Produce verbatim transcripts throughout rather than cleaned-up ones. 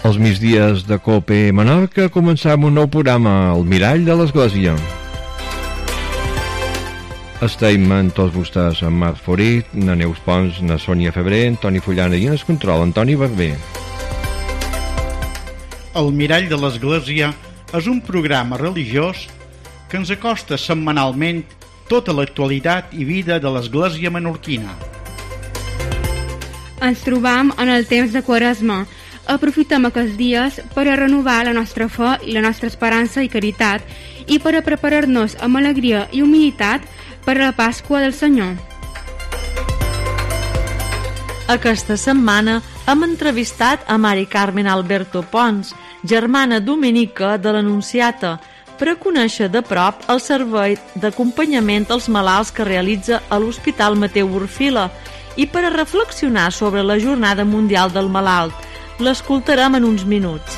Els migdies de Cope Menorca començam un nou programa, El Mirall de l'Església. Estem amb tots vostès, en Marc Forit, na Neus Pons, na Sònia Febrer, Antoni Fullana i en el control, Antoni Barber. El Mirall de l'Església és un programa religiós que ens acosta setmanalment tota l'actualitat i vida de l'Església menorquina. Ens trobam en el temps de Quaresma. Aprofitem aquests dies per a renovar la nostra fe i la nostra esperança i caritat i per a preparar-nos amb alegria i humilitat per a la Pasqua del Senyor. Aquesta setmana hem entrevistat a Mari Carmen Alberto Pons, germana dominica de l'Anunciata, per a conèixer de prop el servei d'acompanyament als malalts que realitza a l'Hospital Mateu Orfila i per a reflexionar sobre la Jornada Mundial del Malalt. L'escoltarem en uns minuts.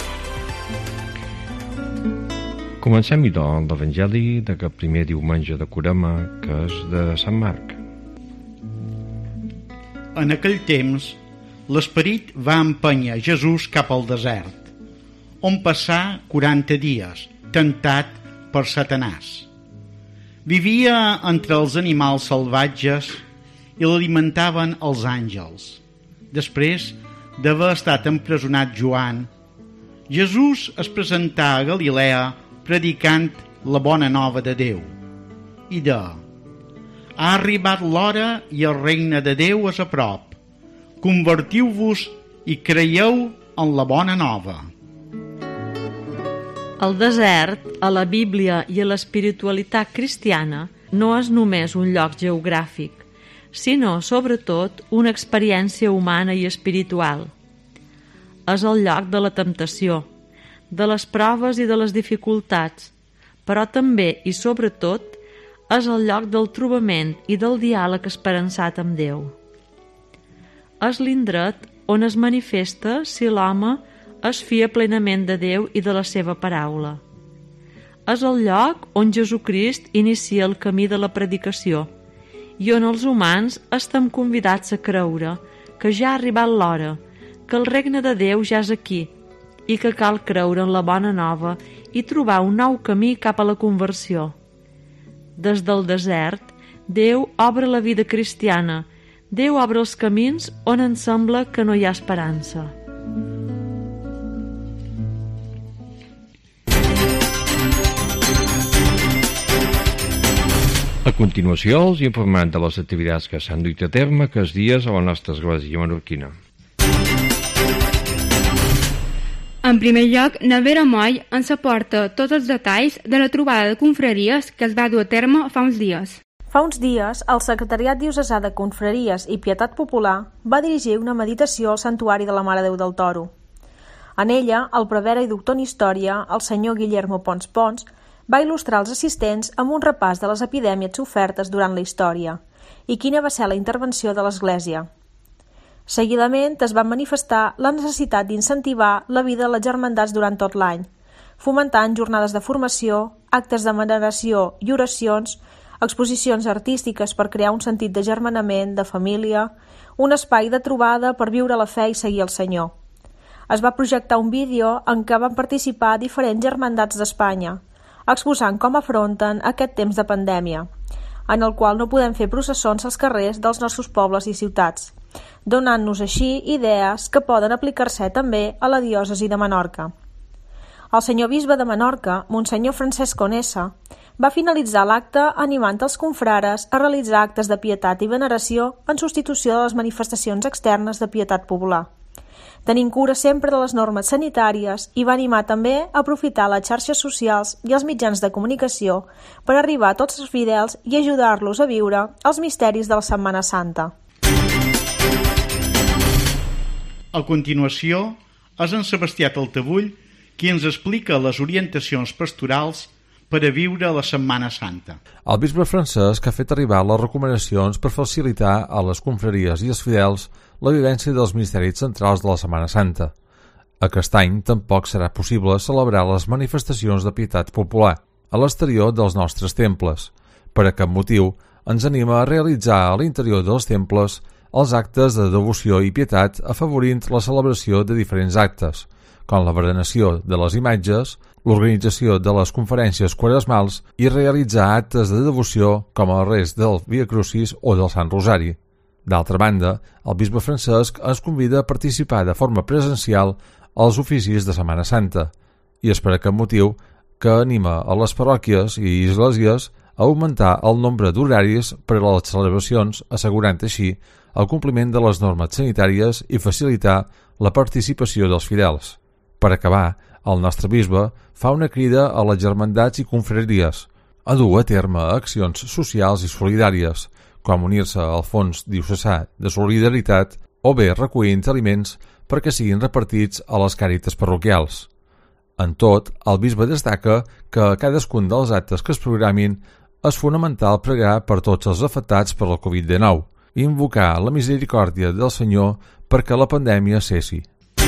Comencem, idò, l'Evangeli d'aquest primer diumenge de Carema, que és de Sant Marc. En aquell temps, l'Esperit va empènyer Jesús cap al desert, on passà quaranta dies, tentat per Satanàs. Vivia entre els animals salvatges i l'alimentaven els àngels. Després d'haver estat empresonat Joan, Jesús es presentà a Galilea predicant la bona nova de Déu i de «Ha arribat l'hora i el regne de Déu és a prop. Convertiu-vos i creieu en la bona nova». El desert, a la Bíblia i a l'espiritualitat cristiana, no és només un lloc geogràfic, sinó, sobretot, una experiència humana i espiritual. És el lloc de la temptació, de les proves i de les dificultats, però també i sobretot és el lloc del trobament i del diàleg esperançat amb Déu. És l'indret on es manifesta si l'home es fia plenament de Déu i de la seva paraula. És el lloc on Jesucrist inicia el camí de la predicació i on els humans estem convidats a creure que ja ha arribat l'hora, que el regne de Déu ja és aquí i que cal creure en la bona nova i trobar un nou camí cap a la conversió. Des del desert, Déu obre la vida cristiana, Déu obre els camins on ens sembla que no hi ha esperança. A continuació, els informem de les activitats que s'han duit a terme aquests dies a la nostra església menorquina. En primer lloc, na Vera Moll ens aporta tots els detalls de la trobada de confraries que es va dur a terme fa uns dies. Fa uns dies, el Secretariat Diocesà de Confraries i Pietat Popular va dirigir una meditació al Santuari de la Mare Déu del Toro. En ella, el prevere i doctor en Història, el senyor Guillermo Pons Pons, va il·lustrar els assistents amb un repàs de les epidèmies sofertes durant la història i quina va ser la intervenció de l'Església. Seguidament es va manifestar la necessitat d'incentivar la vida de les germandats durant tot l'any, fomentant jornades de formació, actes de veneració i oracions, exposicions artístiques per crear un sentit de germanament, de família, un espai de trobada per viure la fe i seguir el Senyor. Es va projectar un vídeo en què van participar diferents germandats d'Espanya, exposant com afronten aquest temps de pandèmia, en el qual no podem fer processons als carrers dels nostres pobles i ciutats, donant-nos així idees que poden aplicar-se també a la diòcesi de Menorca. El senyor bisbe de Menorca, Monsenyor Francesc Onessa, va finalitzar l'acte animant els confrares a realitzar actes de pietat i veneració en substitució de les manifestacions externes de pietat popular, tenint cura sempre de les normes sanitàries, i va animar també a aprofitar les xarxes socials i els mitjans de comunicació per arribar a tots els fidels i ajudar-los a viure els misteris de la Setmana Santa. A continuació, és en Sebastià Taltabull qui ens explica les orientacions pastorals per a viure la Setmana Santa. El bisbe Francesc ha fet arribar les recomanacions per facilitar a les confraries i els fidels la vivència dels misteris centrals de la Setmana Santa. Aquest any tampoc serà possible celebrar les manifestacions de pietat popular a l'exterior dels nostres temples. Per aquest motiu, ens anima a realitzar a l'interior dels temples els actes de devoció i pietat, afavorint la celebració de diferents actes, com la veneració de les imatges, l'organització de les conferències quaresmals i realitzar actes de devoció com el rest del Via Crucis o del Sant Rosari. D'altra banda, el bisbe Francesc ens convida a participar de forma presencial als oficis de Setmana Santa i és per aquest motiu que anima a les parròquies i esglésies a augmentar el nombre d'horaris per a les celebracions, assegurant així el compliment de les normes sanitàries i facilitar la participació dels fidels. Per acabar, el nostre bisbe fa una crida a les germandats i confraries a dur a terme accions socials i solidàries, com unir-se al Fons Diocesà de Solidaritat o bé recollint aliments perquè siguin repartits a les càritas parroquials. En tot, el bisbe destaca que a cadascun dels actes que es programin és fonamental pregar per tots els afectats per la covid dinou i invocar la misericòrdia del Senyor perquè la pandèmia cessi.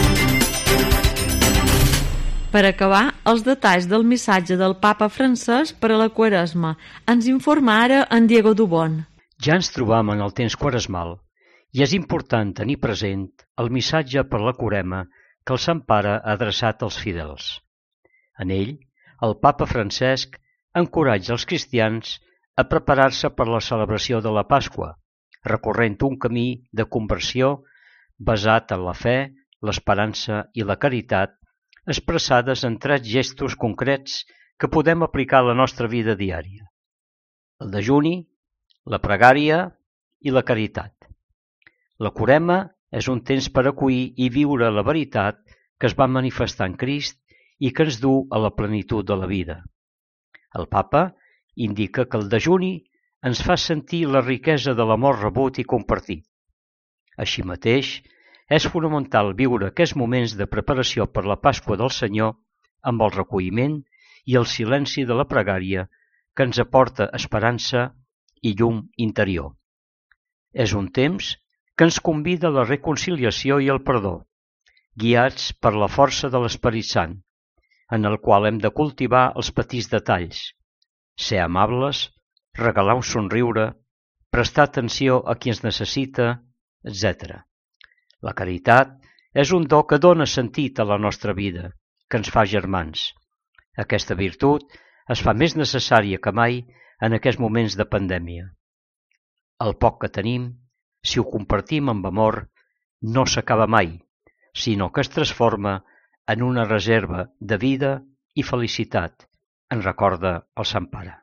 Per acabar, els detalls del missatge del papa Francesc per a la Quaresma ens informa ara en Diego Dubón. Ja ens trobam en el temps quaresmal i és important tenir present el missatge per la Quaresma que el Sant Pare ha adreçat als fidels. En ell, el papa Francesc encoratja els cristians a preparar-se per la celebració de la Pasqua, recorrent un camí de conversió basat en la fe, l'esperança i la caritat, expressades en tres gestos concrets que podem aplicar a la nostra vida diària: el dejuni, la pregària i la caritat. La Quaresma és un temps per acollir i viure la veritat que es va manifestar en Crist i que ens du a la plenitud de la vida. El Papa indica que el dejuni ens fa sentir la riquesa de l'amor rebut i compartit. Així mateix, és fonamental viure aquests moments de preparació per la Pasqua del Senyor amb el recolliment i el silenci de la pregària que ens aporta esperança i llum interior. És un temps que ens convida a la reconciliació i el perdó, guiats per la força de l'Esperit Sant, en el qual hem de cultivar els petits detalls, ser amables, regalar un somriure, prestar atenció a qui ens necessita, etcètera. La caritat és un do que dona sentit a la nostra vida, que ens fa germans. Aquesta virtut es fa més necessària que mai en aquests moments de pandèmia. El poc que tenim, si ho compartim amb amor, no s'acaba mai, sinó que es transforma en una reserva de vida i felicitat, en recorda el Sant Pare.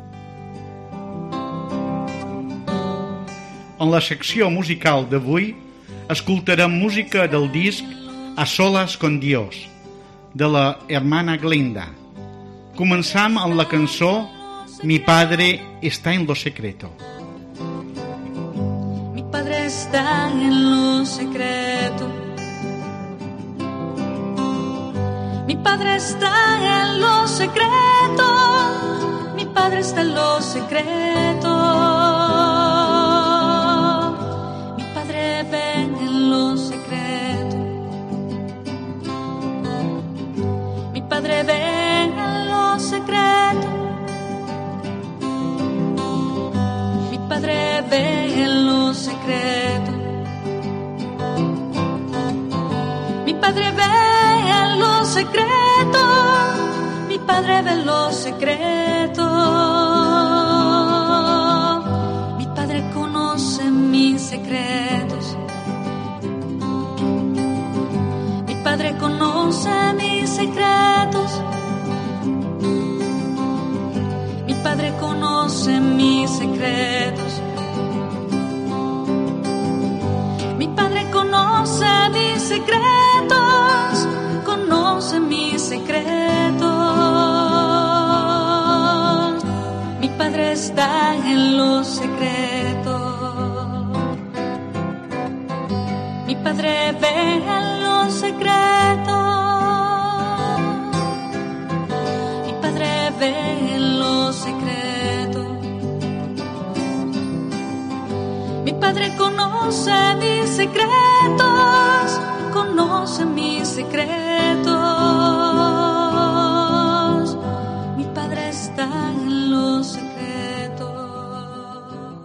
En la secció musical d'avui escoltarem música del disc A Solas con Dios, de la hermana Glenda. Començam amb la cançó Mi Padre está en lo secreto. Mi Padre está en lo secreto. Mi Padre está en lo secreto. Mi Padre está en lo secreto. Mi Padre ve en lo secreto. Mi Padre ve en lo secreto. Mi Padre ve en lo secreto. Mi Padre ve en lo secreto. Mi Padre ve en lo secreto. Mi Padre conoce mis secretos. Mi Padre conoce mis secretos. Mi Padre conoce mis secretos. Mi Padre conoce mis secretos. Conoce mis secretos. Mi Padre está en lo secreto. Mi Padre ve en lo secreto. Mi Padre ve en lo secreto. Mi Padre conoce mis secretos. Conoce mis secretos. Mi Padre está en lo secreto.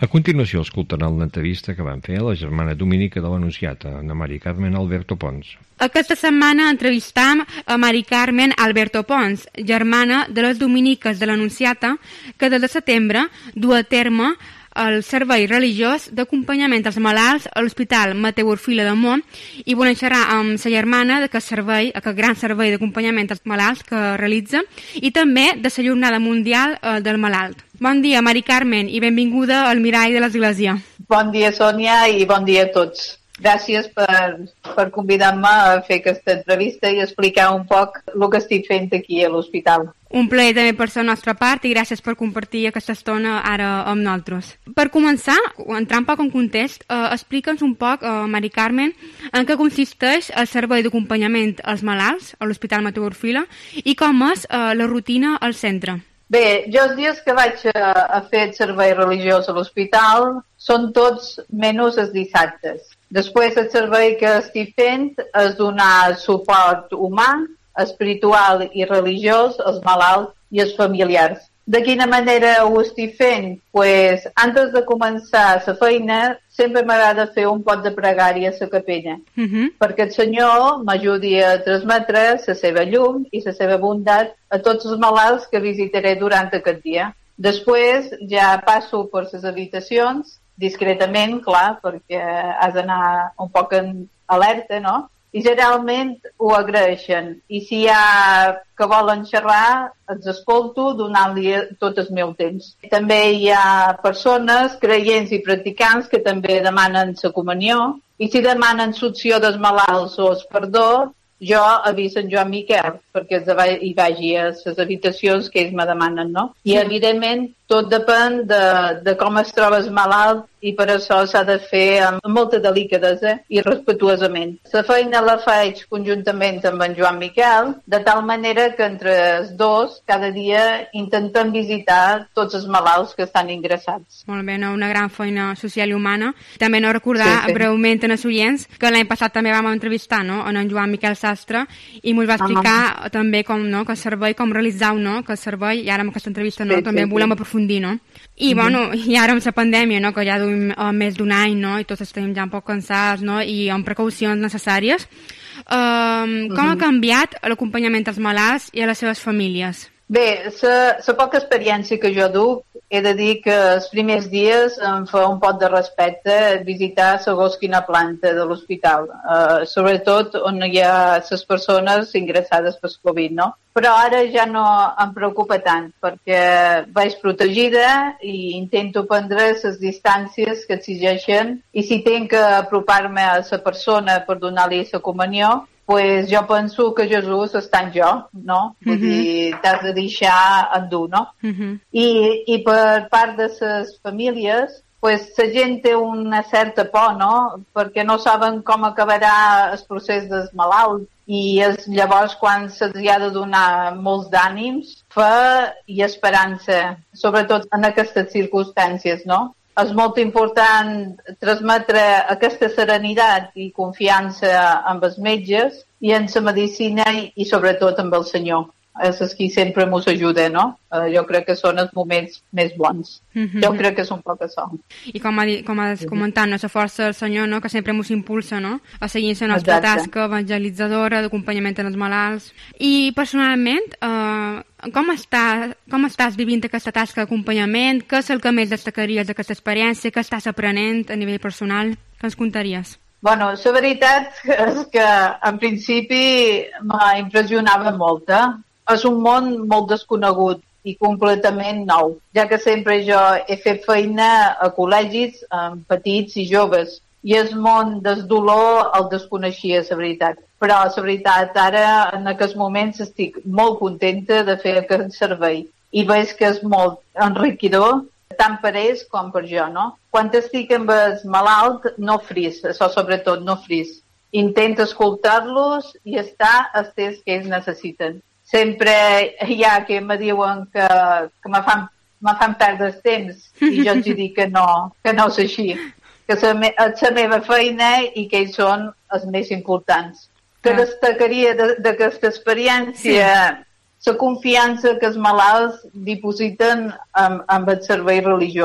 A continuació escoltaran l'entrevista que van fer a la germana dominica de l'Anunciata, Ana Mari Carmen Alberto Pons. Aquesta setmana entrevistam a Mari Carmen Alberto Pons, germana de les dominiques de l'Anunciata, que des de setembre du a terme el servei religiós d'acompanyament als malalts a l'Hospital Mateu Orfila de Mont i volem xerrar amb sa germana d'aquest servei, aquest gran servei d'acompanyament als malalts que realitza i també de la Jornada Mundial eh, del Malalt. Bon dia, Mari Carmen, i benvinguda al Mirall de l'Església. Bon dia, Sònia, i bon dia a tots. Gràcies per, per convidar-me a fer aquesta entrevista i explicar un poc el que estic fent aquí a l'hospital. Un plaer també per la nostra part i gràcies per compartir aquesta estona ara amb nosaltres. Per començar, entrar un poc en context, eh, explica'ns un poc, eh, Mari Carmen, en què consisteix el servei d'acompanyament als malalts a l'Hospital Mateu Orfila i com és eh, la rutina al centre. Bé, jo els dies que vaig a, a fer el servei religiós a l'hospital són tots menys els dissabtes. Després el servei que estic fent és donar suport humà, espiritual i religiós als malalts i als familiars. De quina manera ho estic fent? Pues, antes de començar la feina, sempre m'agrada fer un pot de pregària a la capella, uh-huh. perquè el Senyor m'ajudi a transmetre la seva llum i la seva bondat a tots els malalts que visitaré durant aquest dia. Després ja passo per les habitacions, discretament, clar, perquè has d'anar un poc en alerta, no? I generalment ho agraeixen. I si hi ha que volen xerrar, els escolto donant-li tot el meu temps. També hi ha persones, creients i practicants, que també demanen la comunió. I si demanen l'opció dels malalts o el perdó, jo aviso en Joan Miquel, perquè hi vagi a les habitacions que ells me demanen, no? I, evidentment, tot depèn de, de com es troba el malalt i per això s'ha de fer amb molta delicadesa i respetuosament. La feina la faig conjuntament amb en Joan Miquel, de tal manera que entre els dos cada dia intentem visitar tots els malalts que estan ingressats. Molt bé, no? Una gran feina social i humana. També no recordar sí, sí. breument en els oients que l'any passat també vam entrevistar, no?, en Joan Miquel Sastre i ens va explicar uh-huh. també com, no?, que el servei, com realitzar, no?, que el servei, i ara amb aquesta entrevista no, sí, també sí, volem sí. aprofundir, no? I, mm-hmm. bueno, i ara amb la pandèmia, no?, que ja duim uh, més d'un any, no?, i tots estem ja un poc cansats, no?, i amb precaucions necessàries. Uh, mm-hmm. Com ha canviat l'acompanyament als malalts i a les seves famílies? Bé, la poca experiència que jo duc, he de dir que els primers dies em fa un pot de respecte visitar segons quina planta de l'hospital, uh, sobretot on hi ha les persones ingressades per Covid, no? Però ara ja no em preocupa tant, perquè vaig protegida i intento prendre les distàncies que exigeixen i si tinc que apropar-me a la persona per donar-li la comunió, pues jo penso que Jesús està en jo, no? Vull uh-huh. dir, t'has de deixar endur, no? Uh-huh. I, I per part de les famílies, pues la gent té una certa por, no? Perquè no saben com acabarà el procés del malalt i és llavors quan se'ls ha de donar molts d'ànims, fe i esperança, sobretot en aquestes circumstàncies, no? És molt important transmetre aquesta serenitat i confiança amb els metges i en la medicina i, i sobretot amb el Senyor. És qui sempre ens ajuda, no? Uh, jo crec que són els moments més bons. Mm-hmm. Jo crec que és un poc això. I com, ha dit, com has comentat, no? La força del Senyor, no?, que sempre ens impulsa, no?, a seguir la nostra Exacte. tasca evangelitzadora, d'acompanyament als malalts. I personalment, uh, com, està, com estàs vivint aquesta tasca d'acompanyament? Què és el que més destacaries d'aquesta experiència? Què estàs aprenent a nivell personal? Què ens contaries? Bueno, la veritat és que en principi m'impressionava molt, eh? És un món molt desconegut i completament nou, ja que sempre jo he fet feina a col·legis amb petits i joves i el món del dolor el desconeixia, la veritat. Però, la veritat, ara en aquests moments estic molt contenta de fer aquest servei i veig que és molt enriquidor tant per ells com per jo, no? Quan estic amb el malalt, no fris, això sobretot, no fris. Intento escoltar-los i estar els temps que ells necessiten. Sempre hi ha que me diuen que, que me, fan, me fan perdre el temps i jo els dic que no, que no és així, que és me, la meva feina i que ells són els més importants. Que destacaria d'aquesta experiència sí. la confiança que els malalts dipositen amb, amb el servei religiós.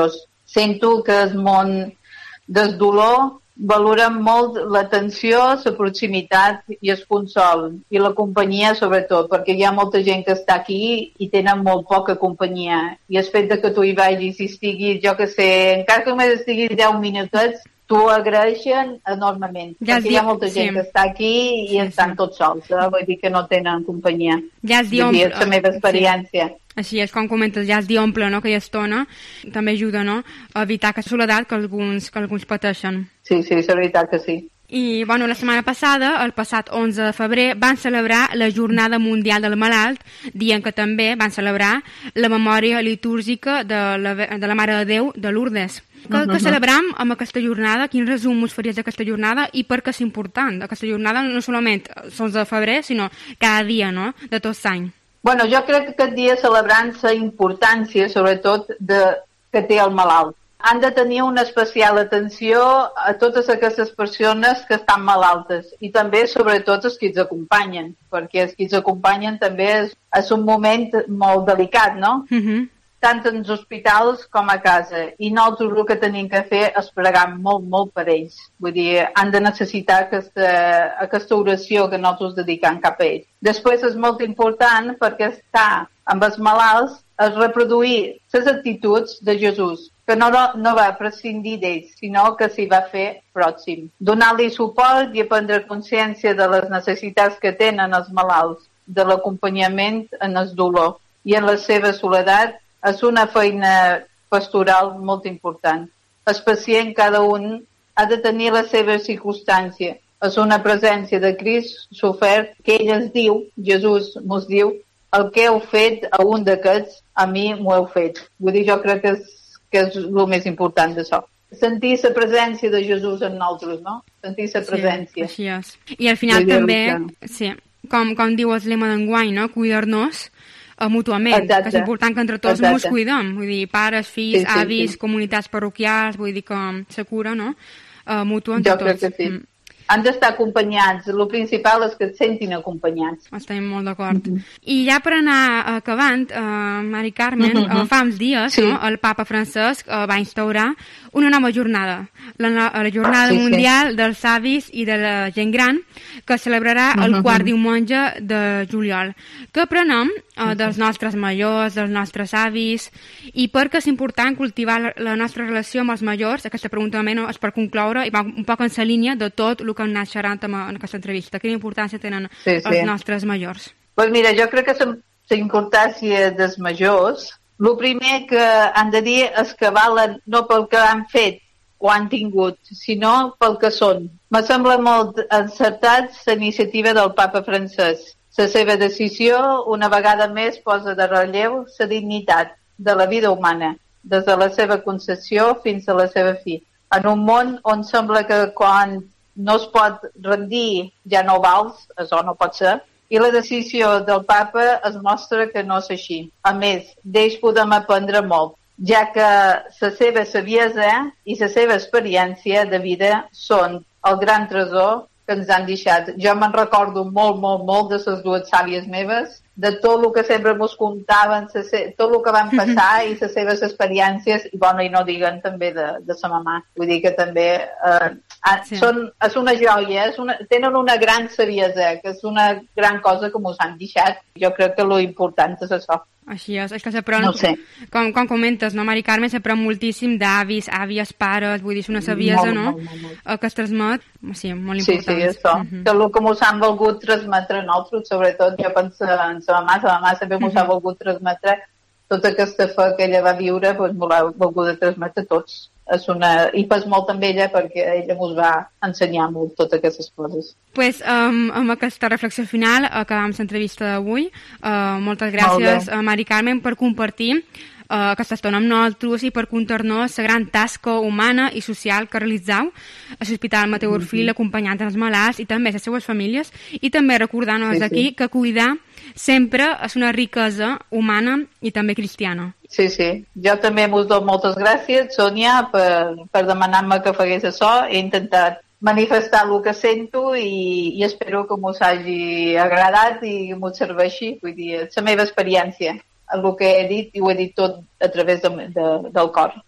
sento que el món del dolor valorem molt l'atenció, la proximitat i el consol, i la companyia sobretot, perquè hi ha molta gent que està aquí i tenen molt poca companyia, i el fet de que tu hi vagis i estiguis, jo que sé, encara que només estiguis deu minutets, t'ho agraeixen enormement, ja perquè hi ha molta gent sí. que està aquí i sí, estan sí. tots sols, eh? Vull dir que no tenen companyia. Ja es diu... És la meva experiència. Sí. Així és, com comentes, ja es diomple, no?, aquella estona, també ajuda, no?, a evitar aquesta soledat que alguns, que alguns pateixen. Sí, sí, és veritat que sí. I, bueno, la setmana passada, el passat onze de febrer, van celebrar la Jornada Mundial del Malalt, dient que també van celebrar la memòria litúrgica de la, de la Mare de Déu de Lourdes. Que, uh -huh. que celebram amb aquesta jornada? Quin resum us faries d'aquesta jornada i per què és important? Aquesta jornada no solament l'onze de febrer, sinó cada dia, no?, de tot l'any. Bueno, jo crec que aquest dia celebrant la importància, sobretot, de, que té el malalt. Han de tenir una especial atenció a totes aquestes persones que estan malaltes i també, sobretot, els que els acompanyen, perquè els que els acompanyen també és, és un moment molt delicat, no? Uh-huh. Tant en els hospitals com a casa. I nosaltres el que tenim que fer és pregar molt, molt per ells. Vull dir, han de necessitar aquesta, aquesta oració que nosaltres dedicam cap a ells. Després és molt important perquè estar amb els malalts és reproduir les actituds de Jesús, que no, no va prescindir d'ells, sinó que s'hi va fer pròxim. Donar-li suport i prendre consciència de les necessitats que tenen els malalts, de l'acompanyament en el dolor i en la seva soledat, és una feina pastoral molt important. El pacient, cada un, ha de tenir la seva circumstància. És una presència de Crist sofert que ell ens diu, Jesús ens diu, el que heu fet a un d'aquests, a mi m'ho heu fet. Vull dir, jo crec que és, que és el més important d'això. Sentir la presència de Jesús en nosaltres, no? Sentir la presència. Sí, així és. I al final també, sí, com, com diu el lema d'enguany, no?, cuidar-nos Uh, mútuament, exacte. Que és important que entre tots ens cuidem, vull dir, pares, fills, sí, sí, avis, sí. comunitats parroquials, vull dir que se cura, no?, uh, mútua entre jo tots. Jo crec que sí. Mm. Han d'estar acompanyats, el principal és que et sentin acompanyats. Estem molt d'acord. Mm -hmm. I ja per anar acabant, uh, Mari Carmen, mm -hmm. uh, fa uns dies, sí. no?, el papa Francesc uh, va instaurar una nova jornada, la, la jornada sí, mundial sí. dels avis i de la gent gran, que celebrarà el uh -huh. quart diumenge de juliol. Què aprenem uh, dels nostres majors, dels nostres avis, i per què és important cultivar la, la nostra relació amb els majors? Aquesta pregunta també no, és per concloure i va un poc en la línia de tot el que hem anat xerrant en aquesta entrevista. Quina importància tenen sí, sí. els nostres majors? Pues mira, jo crec que la importància dels majors, el primer que han de dir és que valen no pel que han fet o han tingut, sinó pel que són. Me sembla molt encertat la iniciativa del papa Francesc. La seva decisió, una vegada més, posa de relleu la dignitat de la vida humana, des de la seva concepció fins a la seva fi. En un món on sembla que quan no es pot rendir ja no vals, això no pot ser, i la decisió del papa es mostra que no és així. A més, d'ells podem aprendre molt, ja que la seva saviesa i la seva experiència de vida són el gran tresor que ens han deixat. Jo me'n recordo molt, molt, molt de les dues sàvies meves, de tot el que sempre ens contaven, tot el que van passar i les seves experiències, i bueno, i no diguen també de, de sa mamà. Vull dir que també eh, sí. són, és una joia, és una, tenen una gran saviesa, que és una gran cosa que ens han deixat. Jo crec que lo important és això. Així és, és que s'aprèn, no sé. com, com comentes, no, Mari Carmen, s'aprèn moltíssim d'avis, àvies, pares, vull dir, és una saviesa, molt, no?, molt, molt, molt. que es transmet, sí, molt important. Sí, sí, això, uh -huh. que el que ens han volgut transmetre nosaltres, sobretot, jo penso en sa mamà, sa mamà sempre ens uh -huh. ha volgut transmetre tota aquesta fe que ella va viure, doncs m'ho ha volgut transmetre tots. És una... I pas molt amb ella perquè ella ens va ensenyar molt totes aquestes coses. Pues, um, amb aquesta reflexió final acabam l'entrevista d'avui. Uh, moltes gràcies, uh, Mari Carmen, per compartir uh, aquesta estona amb nosaltres i per contar-nos la gran tasca humana i social que realitzeu a l'Hospital Mateu Orfil, mm -hmm. acompanyant els malalts i també les seues famílies, i també recordant-nos sí, aquí sí. que cuidar sempre és una riquesa humana i també cristiana. Sí, sí. Jo també us dono moltes gràcies, Sònia, per, per demanar-me que fagués això. He intentat manifestar el que sento i, i espero que m'us hagi agradat i m'ho serveixi. Vull dir, és la meva experiència. El que he dit, i ho he dit tot a través de, de, del cor.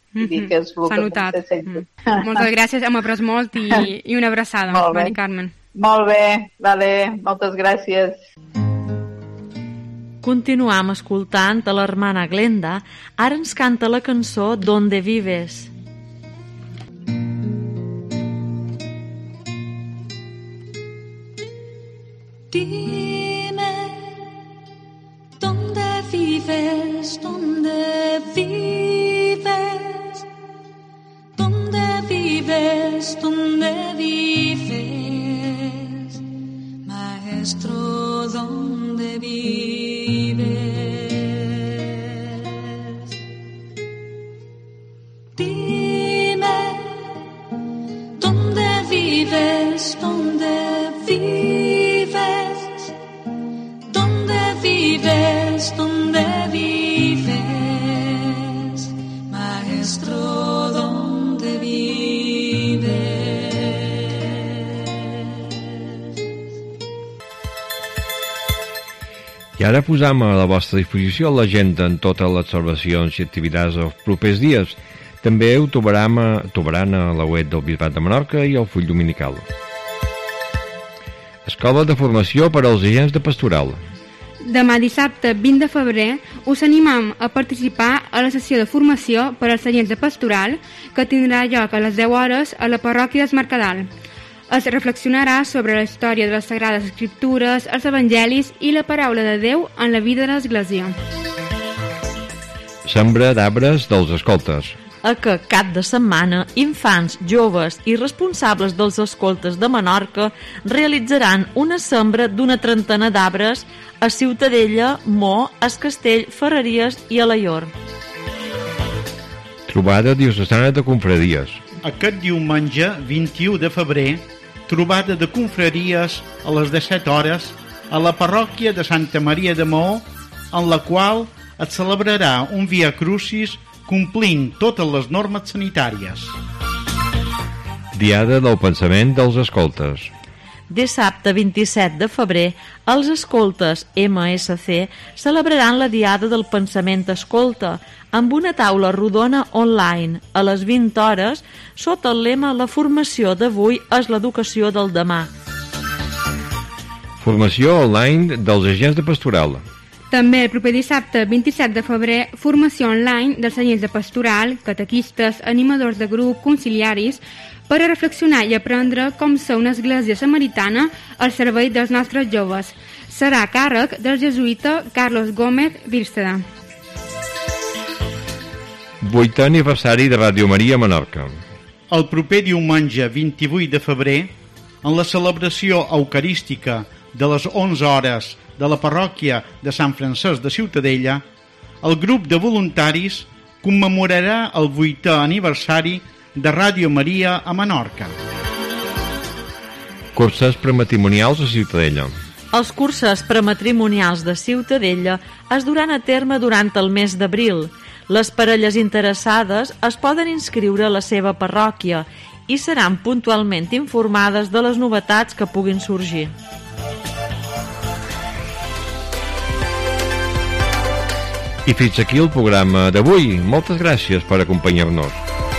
Mm -hmm. que és S'ha notat. Mm. Moltes gràcies, hem après molt i, i una abraçada, Mari Carmen. Molt bé, vale, moltes gràcies. Continuam escoltant a l'hermana Glenda. Ara ens canta la cançó Donde vives. Dime, ¿dónde vives? ¿Dónde vives? ¿Dónde vives? ¿Dónde vives? Maestro, ¿dónde vives? Dime, ¿dónde vives? ¿Dónde vives? ¿Dónde vives? ¿Dónde vives? Maestro, ¿dónde vives? I ara posam a la vostra disposició l'agenda en totes les observacions i activitats dels propers dies. També ho trobaran a, trobaran a la web del Bisbat de Menorca i al full dominical. Escola de formació per als agents de pastoral. Demà dissabte vint de febrer us animam a participar a la sessió de formació per als agents de pastoral que tindrà lloc a les deu hores a la parròquia d'Es Mercadal. Es reflexionarà sobre la història de les Sagrades Escriptures, els Evangelis i la paraula de Déu en la vida de l'Església. Sembra d'arbres dels escoltes. A que cap de setmana infants, joves i responsables dels escoltes de Menorca realitzaran una sembra d'una trentena d'arbres a Ciutadella, Mo, Es Castell, Ferreries i Alaior. Trobada diocesana de confraries. Aquest diumenge vint-i-u de febrer, trobada de confraries a les disset hores a la parròquia de Santa Maria de Maó, en la qual es celebrarà un Via Crucis complint totes les normes sanitàries. Diada del pensament dels escoltes. Dissabte vint-i-set de febrer, els escoltes ema esse ce celebraran la Diada del Pensament Escolta amb una taula rodona online a les vint hores sota el lema La formació d'avui és l'educació del demà. Formació online dels agents de pastoral. També el proper dissabte vint-i-set de febrer, formació online dels agents de pastoral, catequistes, animadors de grup, conciliaris, per a reflexionar i aprendre com ser una església samaritana al servei dels nostres joves. Serà a càrrec del jesuïta Carlos Gómez Bírceda. Vuitè aniversari de Ràdio Maria Menorca. El proper diumenge vint-i-vuit de febrer, en la celebració eucarística de les onze hores de la parròquia de Sant Francesc de Ciutadella, el grup de voluntaris commemorarà el vuitè aniversari de Ràdio Maria a Menorca. Curses prematrimonials a Ciutadella. Els curses prematrimonials de Ciutadella es duran a terme durant el mes d'abril. Les parelles interessades es poden inscriure a la seva parròquia i seran puntualment informades de les novetats que puguin sorgir. I fins aquí el programa d'avui. Moltes gràcies per acompanyar-nos.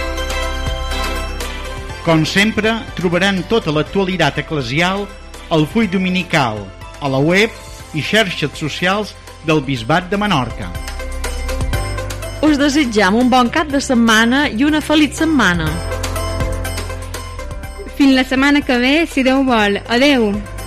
Com sempre, trobaran tota l'actualitat eclesial al full dominical, a la web i xarxes socials del Bisbat de Menorca. Us desitjam un bon cap de setmana i una feliç setmana. Fins la setmana que ve, si Déu vol. Adeu!